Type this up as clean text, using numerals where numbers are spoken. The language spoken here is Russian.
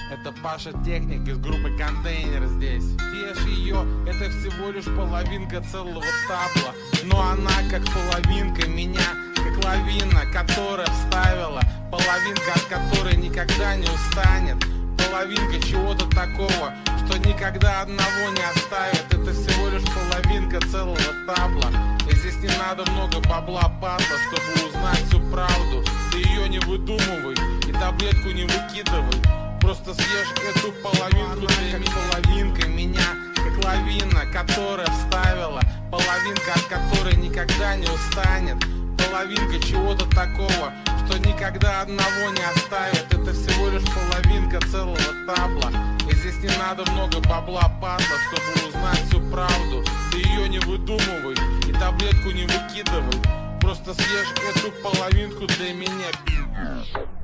Это Паша Техник из группы Контейнер здесь. Съешь ее, это всего лишь половинка целого табла. Но она как половинка меня, как лавина, которая вставила. Половинка, от которой никогда не устанет. Половинка чего-то такого, что никогда одного не оставит. Это всего лишь половинка целого табла. И здесь не надо много бабла, падла, чтобы узнать всю правду. Ты ее не выдумывай и таблетку не выкидывай. Просто съешь эту половинку, ты как половинка меня, как лавина, которая вставила. Половинка, от которой никогда не устанет. Половинка чего-то такого, что никогда одного не оставит. Это всего лишь половинка целого табла. И здесь не надо много бабла, падла, чтобы узнать всю правду. Ты ее не выдумывай и таблетку не выкидывай. Просто съешь эту половинку для меня.